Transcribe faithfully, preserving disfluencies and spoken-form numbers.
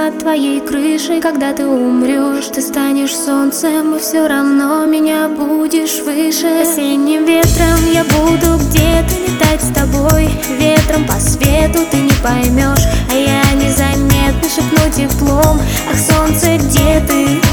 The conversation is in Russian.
над твоей крышей. Когда ты умрешь, ты станешь солнцем, и все равно меня будешь выше. Осенним ветром я буду где-то летать с тобой. Ветром по свету ты не поймешь, а я незаметно шепну теплом: ах, солнце, где ты?